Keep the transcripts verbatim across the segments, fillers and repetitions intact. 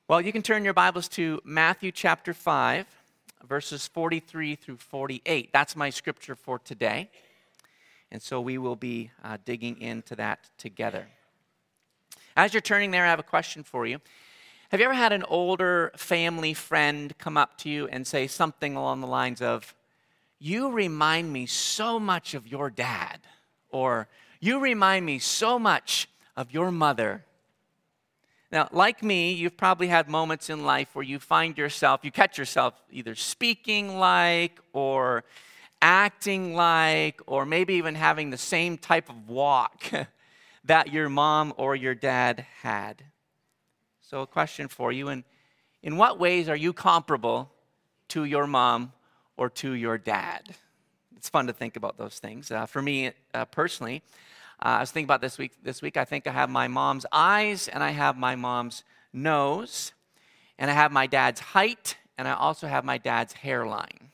Well, you can turn your Bibles to Matthew chapter five, verses forty-three through forty-eight. That's my scripture for today. And so we will be uh, digging into that together. As you're turning there, I have a question for you. Have you ever had an older family friend come up to you and say something along the lines of, "You remind me so much of your dad," or "You remind me so much of your mother"? Now, like me, you've probably had moments in life where you find yourself, you catch yourself either speaking like or acting like, or maybe even having the same type of walk that your mom or your dad had. So a question for you, in, in what ways are you comparable to your mom or to your dad? It's fun to think about those things. Uh, for me, uh, personally, Uh, I was thinking about this week. This week, I think I have my mom's eyes, and I have my mom's nose, and I have my dad's height, and I also have my dad's hairline.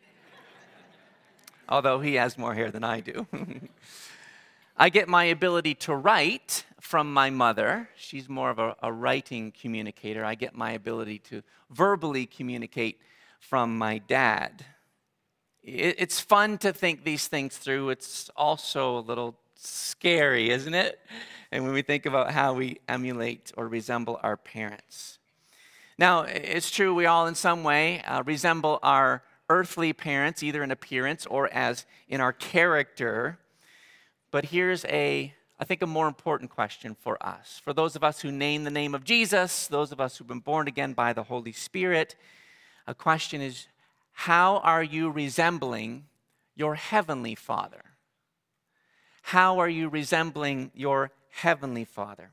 Although he has more hair than I do. I get my ability to write from my mother. She's more of a, a writing communicator. I get my ability to verbally communicate from my dad. It, it's fun to think these things through. It's also a little scary, isn't it? And when we think about how we emulate or resemble our parents. Now, it's true we all in some way uh, resemble our earthly parents, either in appearance or as in our character. But here's a, I think, a more important question for us. For those of us who name the name of Jesus, those of us who've been born again by the Holy Spirit, a question is, how are you resembling your heavenly Father? How are you resembling your heavenly Father?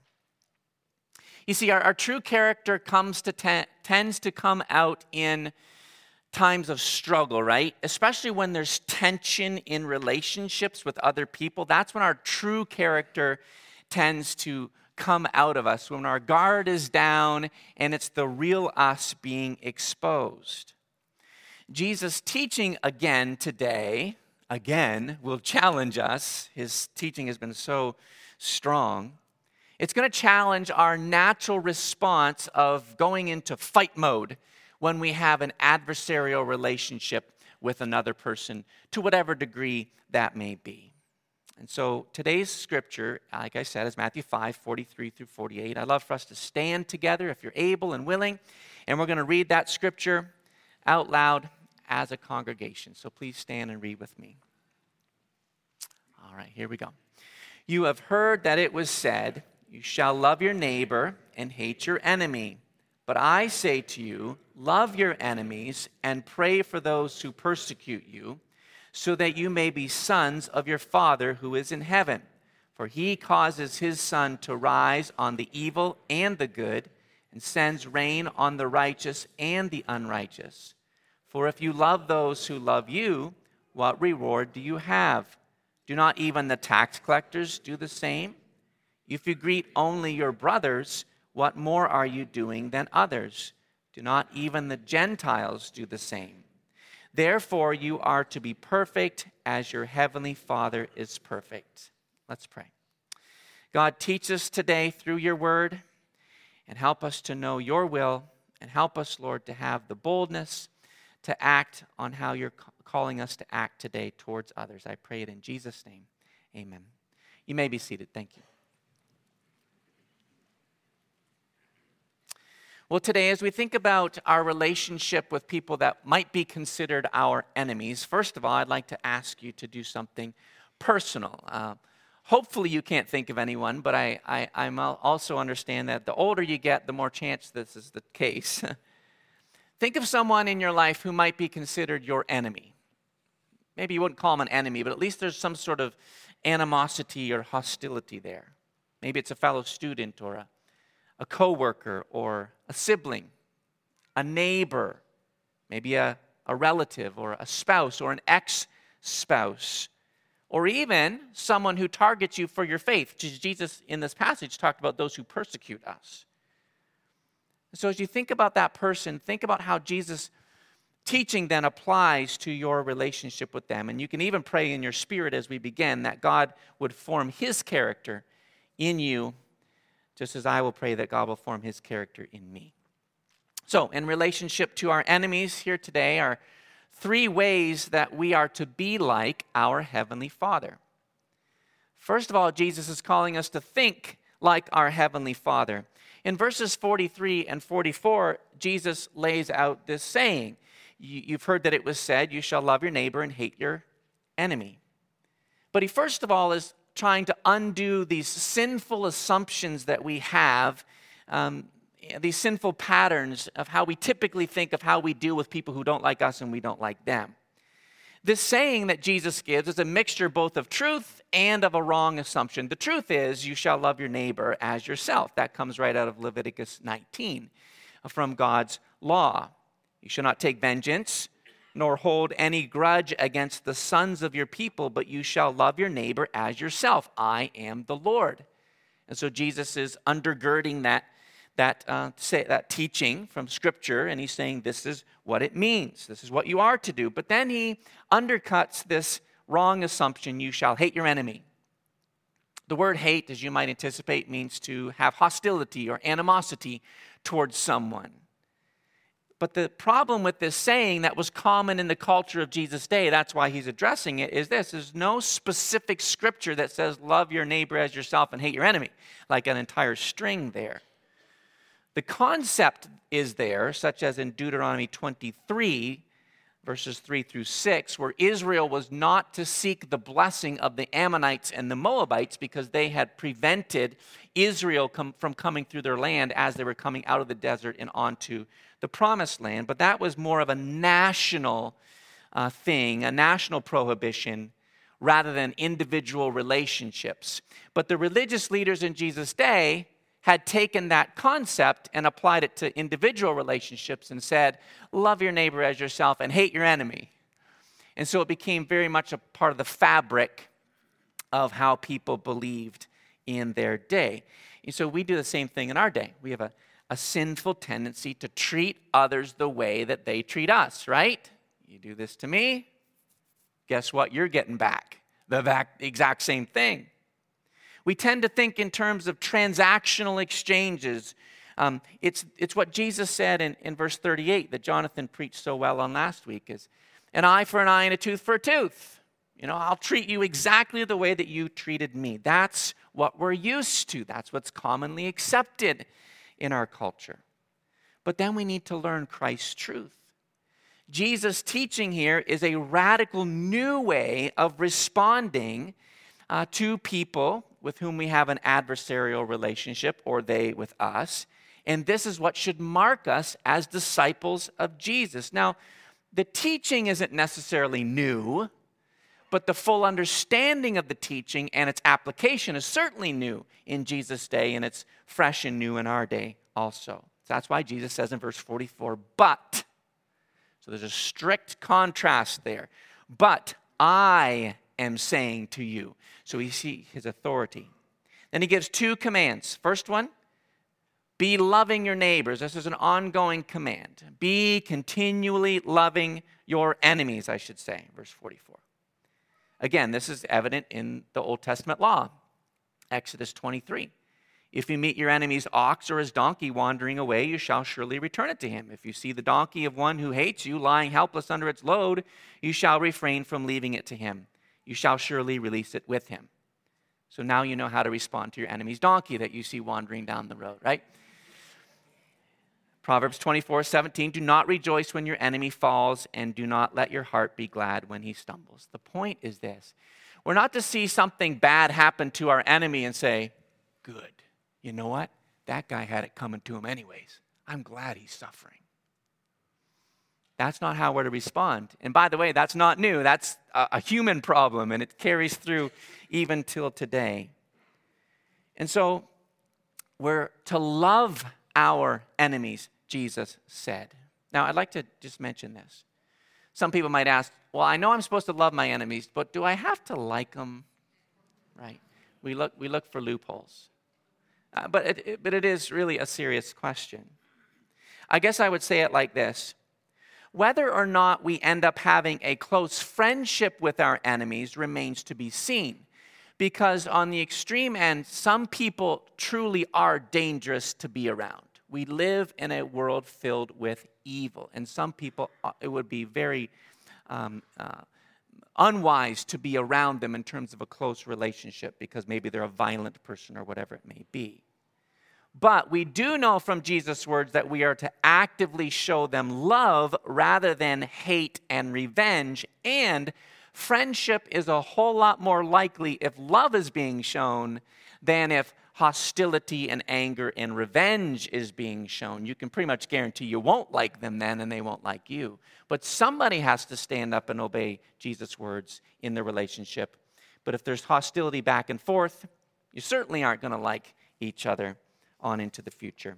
You see, our, our true character comes to ten, tends to come out in times of struggle, right? Especially when there's tension in relationships with other people. That's when our true character tends to come out of us, when our guard is down and it's the real us being exposed. Jesus' teaching again today, again, will challenge us. His teaching has been so strong. It's going to challenge our natural response of going into fight mode when we have an adversarial relationship with another person, to whatever degree that may be. And so today's scripture, like I said, is Matthew five, forty-three through forty-eight. I'd love for us to stand together if you're able and willing, and we're going to read that scripture out loud as a congregation. So please stand and read with me. All right, here we go. You have heard that it was said, "You shall love your neighbor and hate your enemy. But I say to you, love your enemies and pray for those who persecute you, so that you may be sons of your Father who is in heaven. For he causes his sun to rise on the evil and the good, and sends rain on the righteous and the unrighteous. For if you love those who love you, what reward do you have? Do not even the tax collectors do the same? If you greet only your brothers, what more are you doing than others? Do not even the Gentiles do the same? Therefore, you are to be perfect as your heavenly Father is perfect." Let's pray. God, teach us today through your word, and help us to know your will, and help us, Lord, to have the boldness to act on how you're calling us to act today towards others. I pray it in Jesus' name. Amen. You may be seated. Thank you. Well, today, as we think about our relationship with people that might be considered our enemies, first of all, I'd like to ask you to do something personal. Uh, hopefully, you can't think of anyone, but I, I I'm also understand that the older you get, the more chance this is the case. Think of someone in your life who might be considered your enemy. Maybe you wouldn't call them an enemy, but at least there's some sort of animosity or hostility there. Maybe it's a fellow student or a a coworker or a sibling, a neighbor, maybe a, a relative or a spouse or an ex-spouse, or even someone who targets you for your faith. Jesus in this passage talked about those who persecute us. So as you think about that person, think about how Jesus' teaching then applies to your relationship with them. And you can even pray in your spirit as we begin that God would form his character in you, just as I will pray that God will form his character in me. So, in relationship to our enemies here today are three ways that we are to be like our Heavenly Father. First of all, Jesus is calling us to think like our Heavenly Father. In verses forty-three and forty-four, Jesus lays out this saying. You've heard that it was said, you shall love your neighbor and hate your enemy. But he first of all is trying to undo these sinful assumptions that we have, um, these sinful patterns of how we typically think of how we deal with people who don't like us and we don't like them. This saying that Jesus gives is a mixture both of truth and of a wrong assumption. The truth is, you shall love your neighbor as yourself. That comes right out of Leviticus nineteen from God's law. You shall not take vengeance, nor hold any grudge against the sons of your people, but you shall love your neighbor as yourself. I am the Lord. And so Jesus is undergirding that, that, uh, say, that teaching from Scripture, and he's saying this is what it means. This is what you are to do. But then he undercuts this wrong assumption, you shall hate your enemy. The word hate, as you might anticipate, means to have hostility or animosity towards someone. But the problem with this saying that was common in the culture of Jesus' day, that's why he's addressing it, is this. There's no specific scripture that says love your neighbor as yourself and hate your enemy, like an entire string there. The concept is there, such as in Deuteronomy twenty-three, verses three through six, where Israel was not to seek the blessing of the Ammonites and the Moabites because they had prevented Israel com- from coming through their land as they were coming out of the desert and onto the promised land. But that was more of a national uh, thing, a national prohibition, rather than individual relationships. But the religious leaders in Jesus' day had taken that concept and applied it to individual relationships and said, love your neighbor as yourself and hate your enemy. And so it became very much a part of the fabric of how people believed in their day. And so we do the same thing in our day. We have a, a sinful tendency to treat others the way that they treat us, right? You do this to me, guess what? You're getting back the exact same thing. We tend to think in terms of transactional exchanges. Um, it's, it's what Jesus said in, in verse thirty-eight that Jonathan preached so well on last week is, an eye for an eye and a tooth for a tooth. You know, I'll treat you exactly the way that you treated me. That's what we're used to. That's what's commonly accepted in our culture. But then we need to learn Christ's truth. Jesus' teaching here is a radical new way of responding uh, to people with whom we have an adversarial relationship, or they with us. And this is what should mark us as disciples of Jesus. Now, the teaching isn't necessarily new, but the full understanding of the teaching and its application is certainly new in Jesus' day, and it's fresh and new in our day also. So that's why Jesus says in verse forty-four, but. So there's a strict contrast there. But I am saying to you. So we see his authority. Then he gives two commands. First one, be loving your neighbors. This is an ongoing command. Be continually loving your enemies, I should say, verse forty-four. Again, this is evident in the Old Testament law. Exodus twenty-three. If you meet your enemy's ox or his donkey wandering away, you shall surely return it to him. If you see the donkey of one who hates you lying helpless under its load, you shall refrain from leaving it to him. You shall surely release it with him. So now you know how to respond to your enemy's donkey that you see wandering down the road, right? Proverbs twenty-four seventeen, do not rejoice when your enemy falls, and do not let your heart be glad when he stumbles. The point is this. We're not to see something bad happen to our enemy and say, good. You know what? That guy had it coming to him anyways. I'm glad he's suffering. That's not how we're to respond. And by the way, that's not new. That's a, a human problem, and it carries through even till today. And so we're to love our enemies, Jesus said. Now, I'd like to just mention this. Some people might ask, well, I know I'm supposed to love my enemies, but do I have to like them? Right? We look, we look for loopholes. Uh, but, it, it, but it is really a serious question. I guess I would say it like this. Whether or not we end up having a close friendship with our enemies remains to be seen. Because on the extreme end, some people truly are dangerous to be around. We live in a world filled with evil. And some people, uh, it would be very um, uh, unwise to be around them in terms of a close relationship because maybe they're a violent person or whatever it may be. But we do know from Jesus' words that we are to actively show them love rather than hate and revenge. And friendship is a whole lot more likely if love is being shown than if hostility and anger and revenge is being shown. You can pretty much guarantee you won't like them then and they won't like you. But somebody has to stand up and obey Jesus' words in the relationship. But if there's hostility back and forth, you certainly aren't going to like each other on into the future.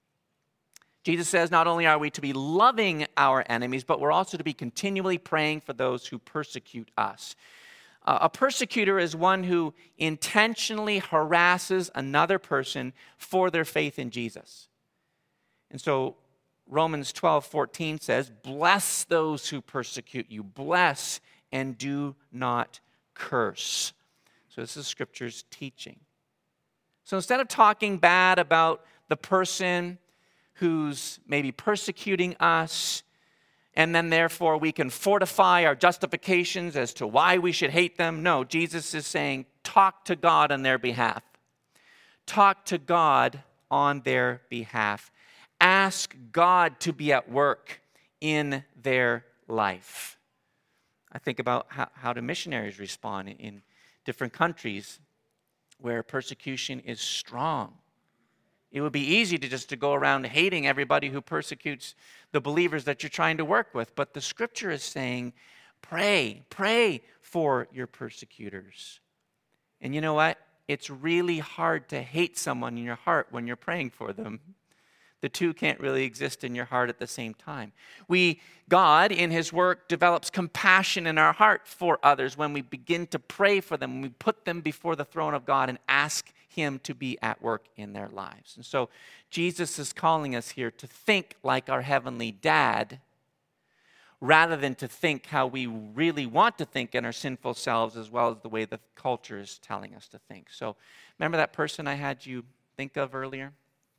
Jesus says not only are we to be loving our enemies, but we're also to be continually praying for those who persecute us. Uh, a persecutor is one who intentionally harasses another person for their faith in Jesus. And so Romans twelve fourteen says, bless those who persecute you. Bless and do not curse. So this is Scripture's teaching. So instead of talking bad about the person who's maybe persecuting us, and then therefore we can fortify our justifications as to why we should hate them, no, Jesus is saying, talk to God on their behalf. Talk to God on their behalf. Ask God to be at work in their life. I think about how, how do missionaries respond in, in different countries where persecution is strong. It would be easy to just to go around hating everybody who persecutes the believers that you're trying to work with. But the Scripture is saying, pray, pray for your persecutors. And you know what? It's really hard to hate someone in your heart when you're praying for them. The two can't really exist in your heart at the same time. We, God, in His work, develops compassion in our heart for others when we begin to pray for them, when we put them before the throne of God and ask Him to be at work in their lives. And so Jesus is calling us here to think like our Heavenly Dad rather than to think how we really want to think in our sinful selves as well as the way the culture is telling us to think. So remember that person I had you think of earlier?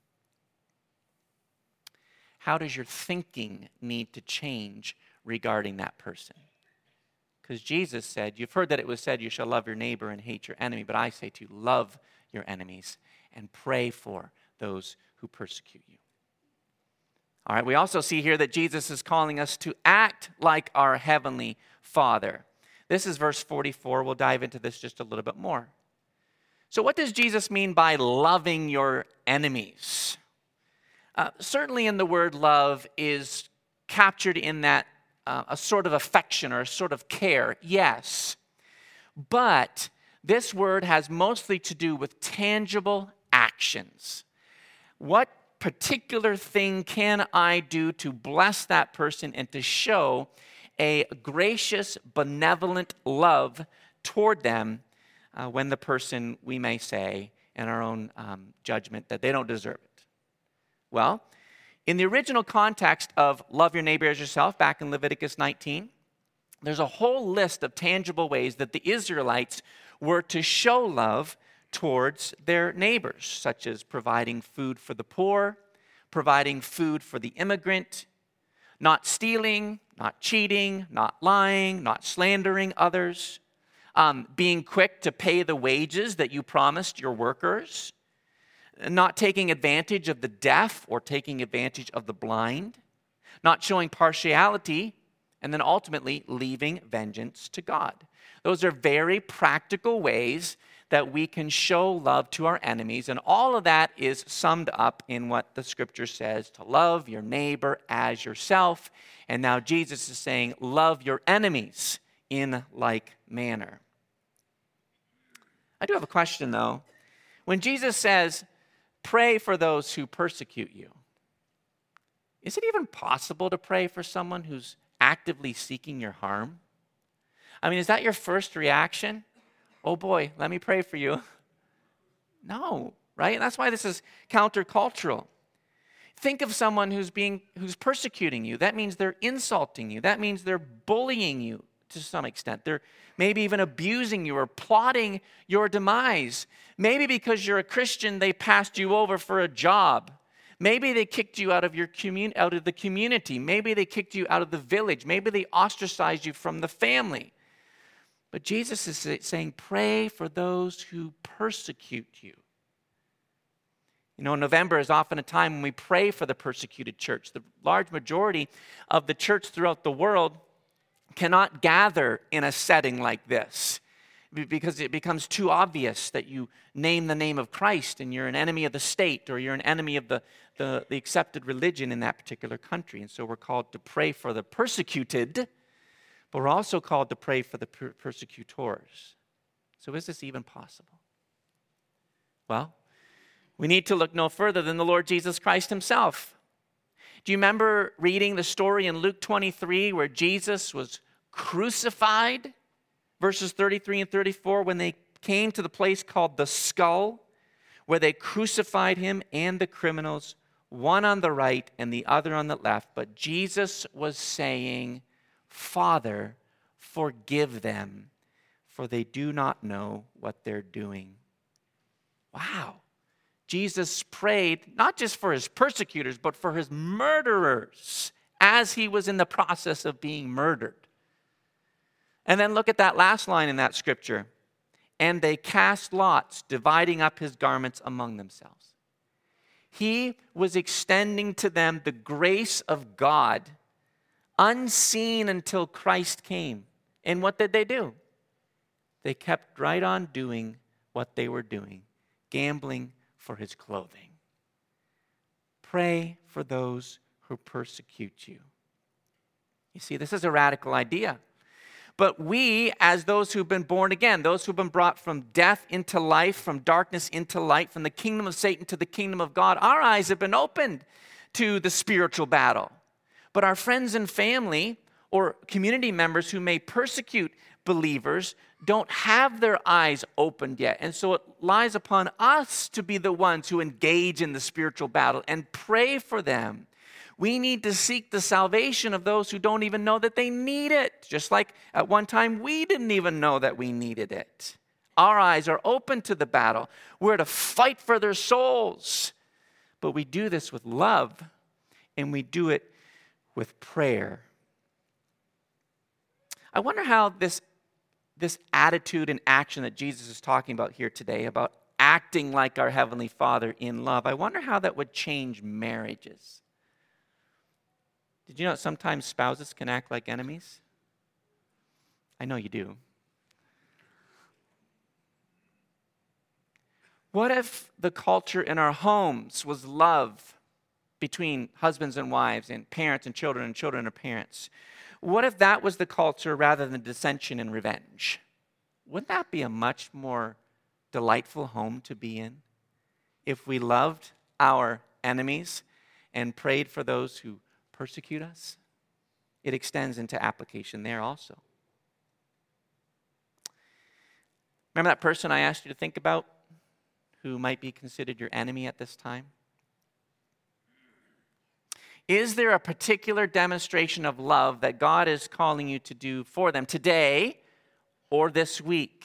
How does your thinking need to change regarding that person? Because Jesus said, you've heard that it was said, you shall love your neighbor and hate your enemy. But I say to you, love your enemies and pray for those who persecute you. All right, we also see here that Jesus is calling us to act like our Heavenly Father. This is verse forty-four. We'll dive into this just a little bit more. So what does Jesus mean by loving your enemies? Uh, certainly in the word love is captured in that uh, a sort of affection or a sort of care, yes. But this word has mostly to do with tangible actions. What particular thing can I do to bless that person and to show a gracious, benevolent love toward them uh, when the person, we may say, in our own um, judgment, that they don't deserve it? Well, in the original context of love your neighbor as yourself, back in Leviticus nineteen, there's a whole list of tangible ways that the Israelites were to show love towards their neighbors, such as providing food for the poor, providing food for the immigrant, not stealing, not cheating, not lying, not slandering others, um, being quick to pay the wages that you promised your workers, not taking advantage of the deaf or taking advantage of the blind, not showing partiality, and then ultimately leaving vengeance to God. Those are very practical ways that we can show love to our enemies, and all of that is summed up in what the Scripture says, to love your neighbor as yourself. And now Jesus is saying, love your enemies in like manner. I do have a question, though. When Jesus says, pray for those who persecute you, is it even possible to pray for someone who's actively seeking your harm? I mean, is that your first reaction? Oh boy, let me pray for you. No, right? And that's why this is countercultural. Think of someone who's being who's persecuting you. That means they're insulting you. That means they're bullying you to some extent. They're maybe even abusing you or plotting your demise. Maybe because you're a Christian, they passed you over for a job. Maybe they kicked you out of your commun- out of the community. Maybe they kicked you out of the village. Maybe they ostracized you from the family. But Jesus is saying, pray for those who persecute you. You know, November is often a time when we pray for the persecuted church. The large majority of the church throughout the world cannot gather in a setting like this because it becomes too obvious that you name the name of Christ and you're an enemy of the state or you're an enemy of the, the, the accepted religion in that particular country. And so we're called to pray for the persecuted, but we're also called to pray for the per- persecutors. So is this even possible? Well, we need to look no further than the Lord Jesus Christ himself. Do you remember reading the story in Luke twenty-three where Jesus was crucified? Verses thirty-three and thirty-four, when they came to the place called the Skull, where they crucified him and the criminals, one on the right and the other on the left. But Jesus was saying, Father, forgive them, for they do not know what they're doing. Wow. Jesus prayed not just for his persecutors, but for his murderers as he was in the process of being murdered. And then look at that last line in that scripture. And they cast lots, dividing up his garments among themselves. He was extending to them the grace of God, unseen until Christ came. And what did they do? They kept right on doing what they were doing, gambling for his clothing. Pray for those who persecute you. You see, this is a radical idea. But we, as those who've been born again, those who've been brought from death into life, from darkness into light, from the kingdom of Satan to the kingdom of God, our eyes have been opened to the spiritual battle. But our friends and family or community members who may persecute believers don't have their eyes opened yet. And so it lies upon us to be the ones who engage in the spiritual battle and pray for them. We need to seek the salvation of those who don't even know that they need it. Just like at one time we didn't even know that we needed it. Our eyes are open to the battle. We're to fight for their souls. But we do this with love, and we do it with prayer. I wonder how this, this attitude and action that Jesus is talking about here today, about acting like our Heavenly Father in love, I wonder how that would change marriages. Did you know that sometimes spouses can act like enemies? I know you do. What if the culture in our homes was love between husbands and wives and parents and children and children and parents? What if that was the culture rather than dissension and revenge? Wouldn't that be a much more delightful home to be in? If we loved our enemies and prayed for those who persecute us? It extends into application there also. Remember that person I asked you to think about who might be considered your enemy at this time? Is there a particular demonstration of love that God is calling you to do for them today or this week?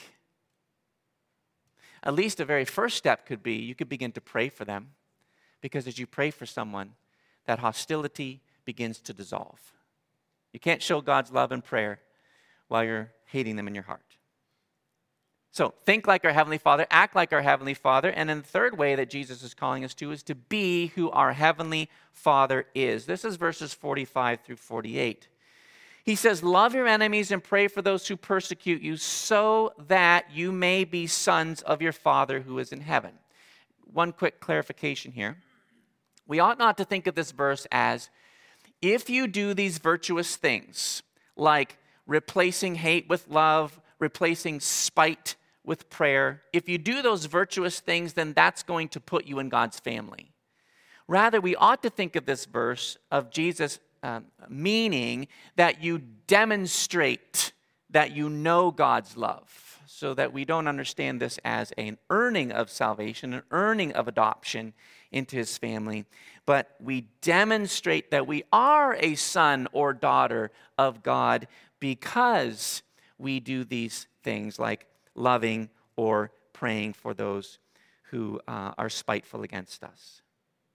At least a very first step could be you could begin to pray for them, because as you pray for someone, that hostility begins to dissolve. You can't show God's love in prayer while you're hating them in your heart. So think like our Heavenly Father, act like our Heavenly Father, and then the third way that Jesus is calling us to is to be who our Heavenly Father is. This is verses forty-five through forty-eight. He says, love your enemies and pray for those who persecute you, so that you may be sons of your Father who is in heaven. One quick clarification here. We ought not to think of this verse as, if you do these virtuous things, like replacing hate with love, replacing spite with prayer, if you do those virtuous things, then that's going to put you in God's family. Rather, we ought to think of this verse of Jesus um, meaning that you demonstrate that you know God's love, so that we don't understand this as an earning of salvation, an earning of adoption into his family, but we demonstrate that we are a son or daughter of God because we do these things like loving or praying for those who uh, are spiteful against us.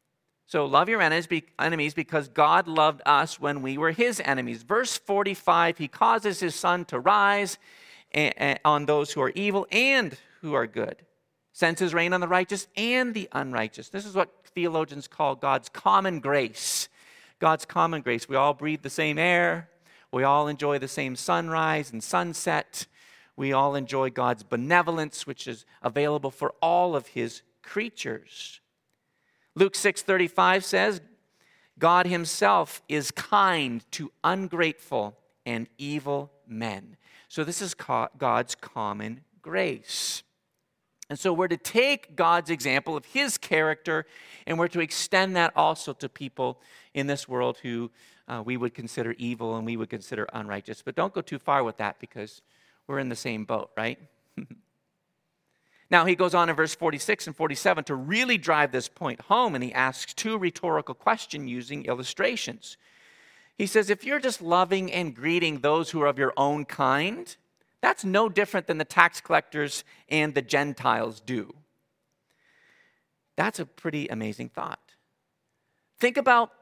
So love your enemies because God loved us when we were his enemies. Verse forty-five, he causes his sun to rise on those who are evil and who are good. Sends his rain on the righteous and the unrighteous. This is what theologians call God's common grace. God's common grace. We all breathe the same air. We all enjoy the same sunrise and sunset. We all enjoy God's benevolence, which is available for all of his creatures. Luke six thirty-five says, God himself is kind to ungrateful and evil men. So this is God's common grace. And so we're to take God's example of his character, and we're to extend that also to people in this world who uh, we would consider evil and we would consider unrighteous. But don't go too far with that, because we're in the same boat, right? Now, he goes on in verse forty-six and forty-seven to really drive this point home, and he asks two rhetorical questions using illustrations. He says, if you're just loving and greeting those who are of your own kind, that's no different than the tax collectors and the Gentiles do. That's a pretty amazing thought. Think about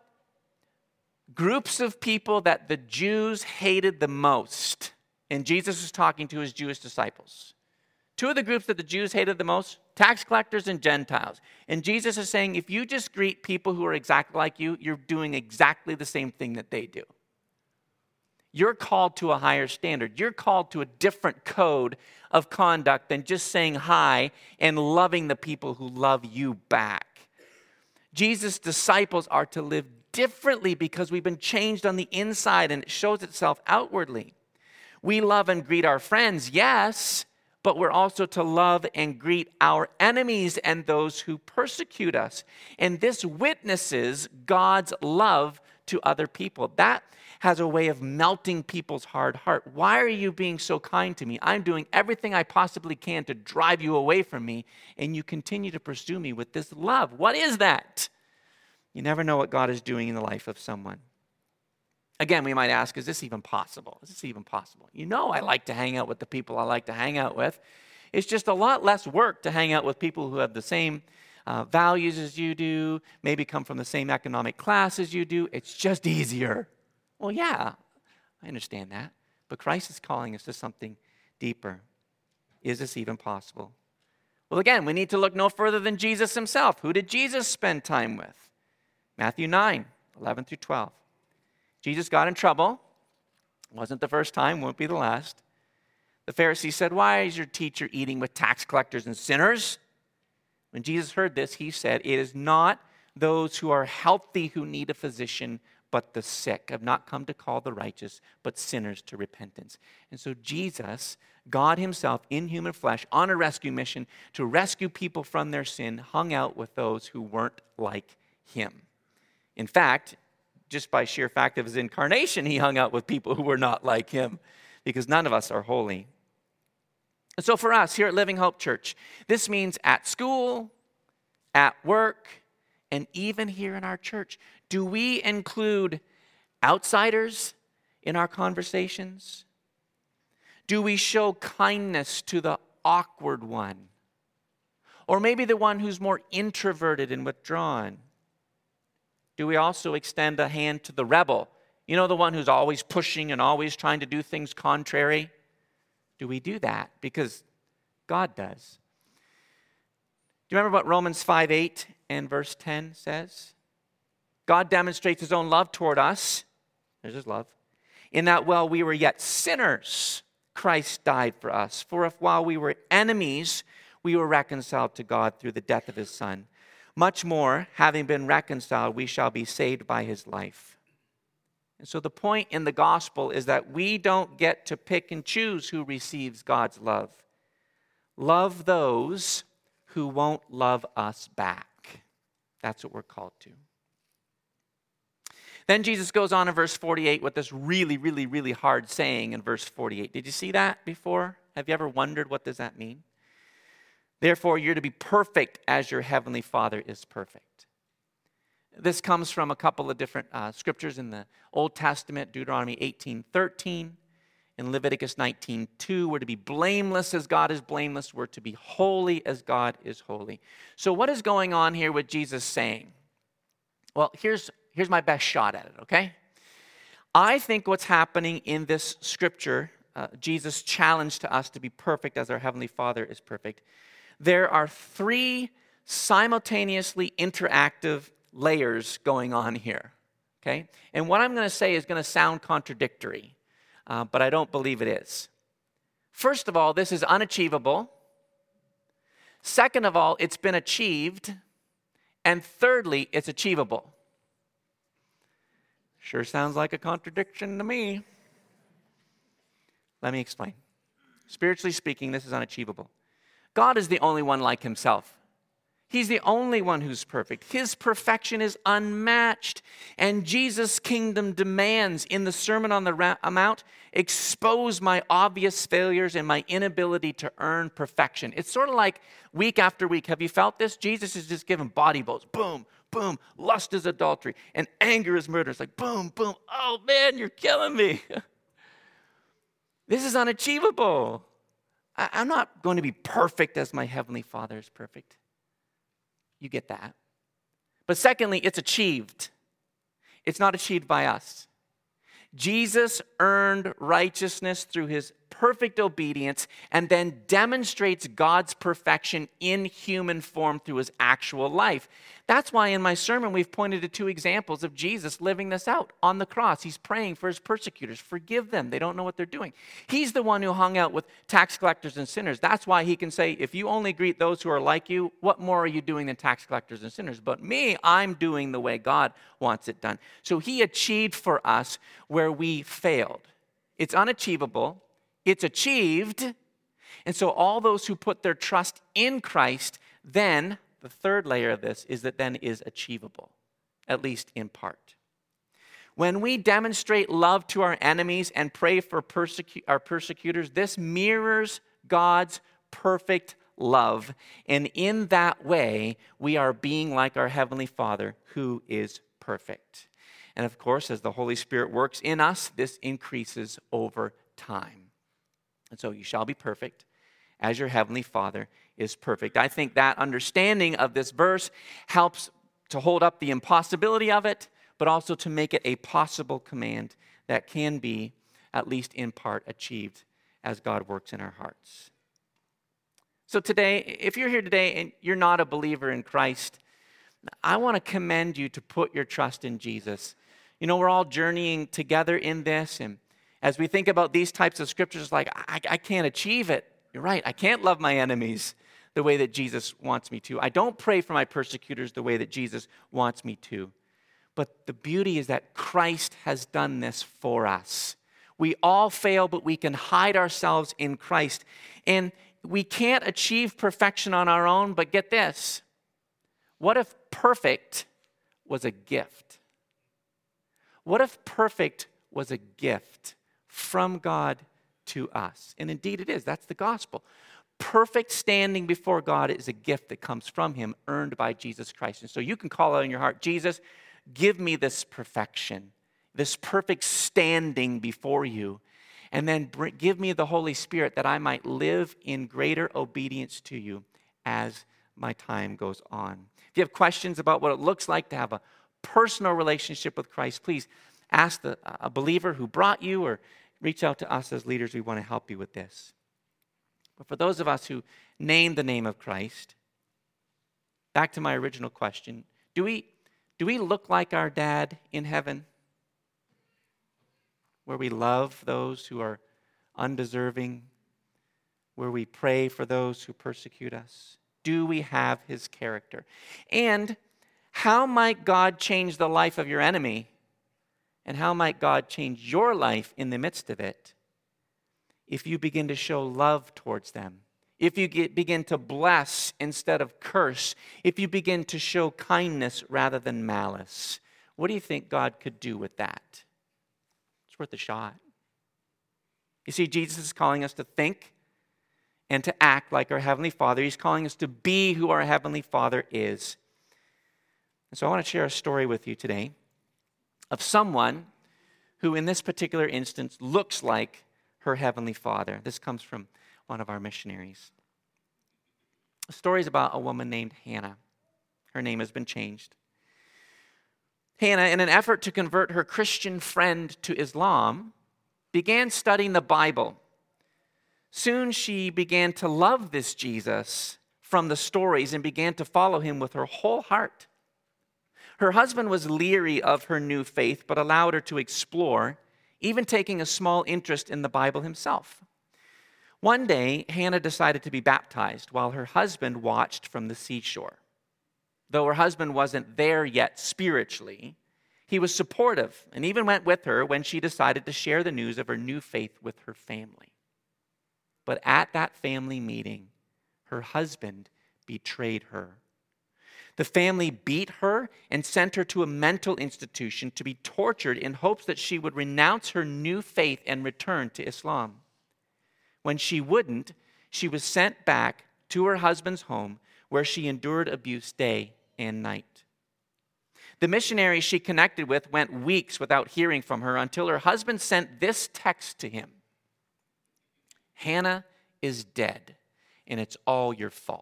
groups of people that the Jews hated the most, and Jesus was talking to his Jewish disciples. Two of the groups that the Jews hated the most, tax collectors and Gentiles. And Jesus is saying, if you just greet people who are exactly like you, you're doing exactly the same thing that they do. You're called to a higher standard. You're called to a different code of conduct than just saying hi and loving the people who love you back. Jesus' disciples are to live differently because we've been changed on the inside, and it shows itself outwardly. We love and greet our friends, yes, but we're also to love and greet our enemies and those who persecute us. And this witnesses God's love to other people. That has a way of melting people's hard heart. Why are you being so kind to me? I'm doing everything I possibly can to drive you away from me, and you continue to pursue me with this love. What is that? You never know what God is doing in the life of someone. Again, we might ask, is this even possible? Is this even possible? You know I like to hang out with the people I like to hang out with. It's just a lot less work to hang out with people who have the same uh, values as you do, maybe come from the same economic class as you do. It's just easier. Well, yeah, I understand that. But Christ is calling us to something deeper. Is this even possible? Well, again, we need to look no further than Jesus himself. Who did Jesus spend time with? Matthew nine, eleven through twelve. Jesus got in trouble. Wasn't the first time, won't be the last. The Pharisees said, why is your teacher eating with tax collectors and sinners? When Jesus heard this, he said, it is not those who are healthy who need a physician, but the sick. I've not come to call the righteous, but sinners to repentance. And so Jesus, God himself in human flesh, on a rescue mission to rescue people from their sin, hung out with those who weren't like him. In fact, just by sheer fact of his incarnation, he hung out with people who were not like him, because none of us are holy. And so for us here at Living Hope Church, this means at school, at work, and even here in our church. Do we include outsiders in our conversations? Do we show kindness to the awkward one? Or maybe the one who's more introverted and withdrawn? Do we also extend a hand to the rebel? You know, the one who's always pushing and always trying to do things contrary? Do we do that? Because God does. Do you remember what Romans five eight and verse ten says? God demonstrates his own love toward us. There's his love. In that while we were yet sinners, Christ died for us. For if while we were enemies, we were reconciled to God through the death of his Son, much more, having been reconciled, we shall be saved by his life. And so the point in the gospel is that we don't get to pick and choose who receives God's love. Love those who won't love us back. That's what we're called to. Then Jesus goes on in verse forty-eight with this really, really, really hard saying in verse forty-eight. Did you see that before? Have you ever wondered what does that mean? Therefore, you're to be perfect as your heavenly Father is perfect. This comes from a couple of different uh, scriptures in the Old Testament, Deuteronomy eighteen thirteen, in Leviticus nineteen two. We're to be blameless as God is blameless. We're to be holy as God is holy. So what is going on here with Jesus saying? Well, here's, here's my best shot at it, okay? I think what's happening in this scripture, uh, Jesus' challenge to us to be perfect as our Heavenly Father is perfect, there are three simultaneously interactive layers going on here, okay? And what I'm going to say is going to sound contradictory, uh, but I don't believe it is. First of all, this is unachievable. Second of all, it's been achieved. And thirdly, it's achievable. Sure sounds like a contradiction to me. Let me explain. Spiritually speaking, this is unachievable. God is the only one like himself. He's the only one who's perfect. His perfection is unmatched. And Jesus' kingdom demands in the Sermon on the Mount, expose my obvious failures and my inability to earn perfection. It's sort of like week after week. Have you felt this? Jesus is just giving body blows. Boom, boom. Lust is adultery. And anger is murder. It's like boom, boom. Oh man, you're killing me. This is unachievable. I, I'm not going to be perfect as my Heavenly Father is perfect. You get that. But secondly, it's achieved. It's not achieved by us. Jesus earned righteousness through his perfect obedience and then demonstrates God's perfection in human form through his actual life. That's why in my sermon we've pointed to two examples of Jesus living this out. On the cross, he's praying for his persecutors. Forgive them. They don't know what they're doing. He's the one who hung out with tax collectors and sinners. That's why he can say, if you only greet those who are like you, what more are you doing than tax collectors and sinners? But me, I'm doing the way God wants it done. So he achieved for us where we failed. It's unachievable. It's achieved. And so all those who put their trust in Christ, then the third layer of this is that then is achievable, at least in part. When we demonstrate love to our enemies and pray for persecu- our persecutors, this mirrors God's perfect love. And in that way, we are being like our Heavenly Father who is perfect. And of course, as the Holy Spirit works in us, this increases over time. And so you shall be perfect as your Heavenly Father is perfect. I think that understanding of this verse helps to hold up the impossibility of it, but also to make it a possible command that can be, at least in part, achieved as God works in our hearts. So today, if you're here today and you're not a believer in Christ, I want to commend you to put your trust in Jesus. You know, we're all journeying together in this, and as we think about these types of scriptures, like, I, I can't achieve it. You're right. I can't love my enemies the way that Jesus wants me to. I don't pray for my persecutors the way that Jesus wants me to. But the beauty is that Christ has done this for us. We all fail, but we can hide ourselves in Christ. And we can't achieve perfection on our own, but get this. What if perfect was a gift? What if perfect was a gift from God to us? And indeed it is. That's the gospel. Perfect standing before God is a gift that comes from him, earned by Jesus Christ. And so you can call out in your heart, Jesus, give me this perfection, this perfect standing before you, and then bring, give me the Holy Spirit that I might live in greater obedience to you as my time goes on. If you have questions about what it looks like to have a personal relationship with Christ, please ask the, a believer who brought you, or reach out to us as leaders. We want to help you with this. But for those of us who name the name of Christ, back to my original question, do we, do we look like our dad in heaven? Where we love those who are undeserving, where we pray for those who persecute us? Do we have his character? And how might God change the life of your enemy? And how might God change your life in the midst of it if you begin to show love towards them? If you get, begin to bless instead of curse? If you begin to show kindness rather than malice? What do you think God could do with that? It's worth a shot. You see, Jesus is calling us to think and to act like our Heavenly Father. He's calling us to be who our Heavenly Father is. And so I want to share a story with you today of someone who in this particular instance looks like her Heavenly Father. This comes from one of our missionaries. The story is about a woman named Hannah. Her name has been changed. Hannah, in an effort to convert her Christian friend to Islam, began studying the Bible. Soon she began to love this Jesus from the stories and began to follow him with her whole heart. Her husband was leery of her new faith, but allowed her to explore, even taking a small interest in the Bible himself. One day, Hannah decided to be baptized while her husband watched from the seashore. Though her husband wasn't there yet spiritually, he was supportive and even went with her when she decided to share the news of her new faith with her family. But at that family meeting, her husband betrayed her. The family beat her and sent her to a mental institution to be tortured in hopes that she would renounce her new faith and return to Islam. When she wouldn't, she was sent back to her husband's home where she endured abuse day and night. The missionary she connected with went weeks without hearing from her until her husband sent this text to him: "Hannah is dead, and it's all your fault."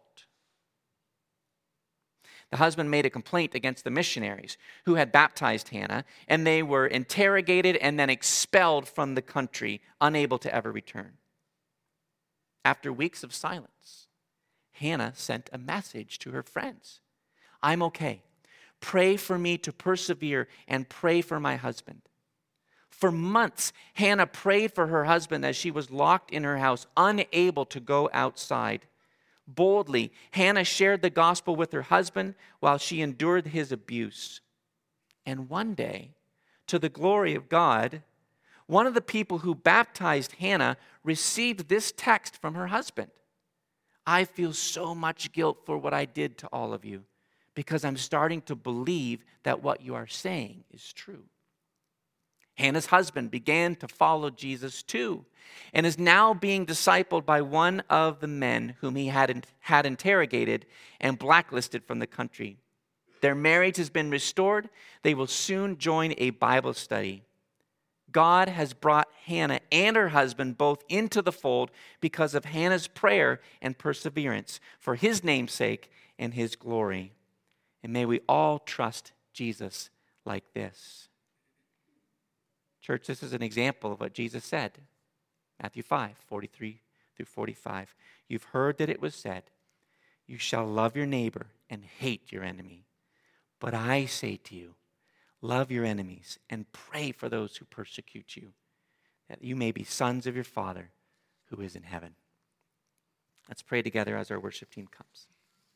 The husband made a complaint against the missionaries who had baptized Hannah, and they were interrogated and then expelled from the country, unable to ever return. After weeks of silence, Hannah sent a message to her friends: "I'm okay. Pray for me to persevere and pray for my husband." For months, Hannah prayed for her husband as she was locked in her house, unable to go outside. Boldly, Hannah shared the gospel with her husband while she endured his abuse. And one day, to the glory of God, one of the people who baptized Hannah received this text from her husband: "I feel so much guilt for what I did to all of you, because I'm starting to believe that what you are saying is true." Hannah's husband began to follow Jesus too, and is now being discipled by one of the men whom he had, had interrogated and blacklisted from the country. Their marriage has been restored. They will soon join a Bible study. God has brought Hannah and her husband both into the fold because of Hannah's prayer and perseverance for his name's sake and his glory. And may we all trust Jesus like this. Church, this is an example of what Jesus said. Matthew five, forty-three through forty-five. You've heard that it was said, "You shall love your neighbor and hate your enemy." But I say to you, love your enemies and pray for those who persecute you, that you may be sons of your Father who is in heaven. Let's pray together as our worship team comes.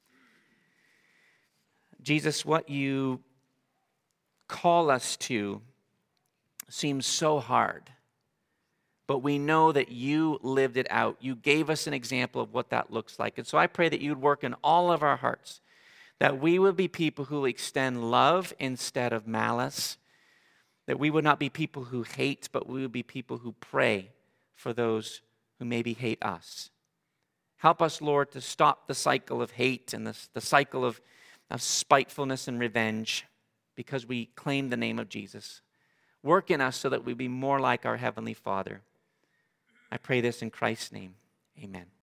Jesus, what you call us to seems so hard, but we know that you lived it out. You gave us an example of what that looks like. And so I pray that you'd work in all of our hearts, that we would be people who extend love instead of malice, that we would not be people who hate, but we would be people who pray for those who maybe hate us. Help us, Lord, to stop the cycle of hate and the, the cycle of, of spitefulness and revenge because we claim the name of Jesus. Work in us so that we be more like our Heavenly Father. I pray this in Christ's name. Amen.